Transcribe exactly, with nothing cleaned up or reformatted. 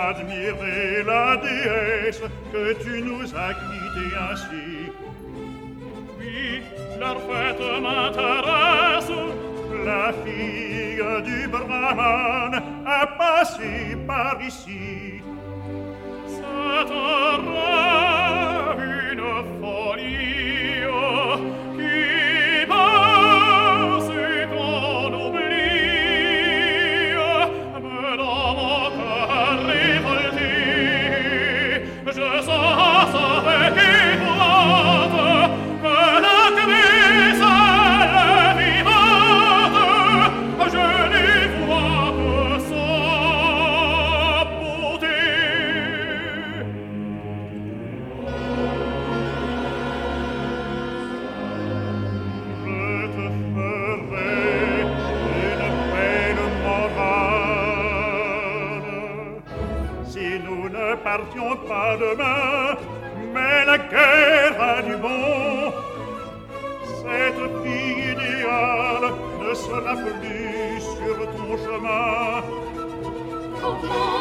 admirer la déesse que tu nous as quittés ainsi. Oui, leur fête m'intéresse. La fille du Brahman a passé par ici. C'est un rêve, une folie qui passe qu'on oublie. Mais dans mon cœur révolté, je sens avec épouvante que la Grèce est vivante. Je n'y vois que sa beauté. Je te ferai une belle morale si nous ne partions pas demain, mais la guerre a du bon. Cette fille idéale ne sera plus sur ton chemin. Comment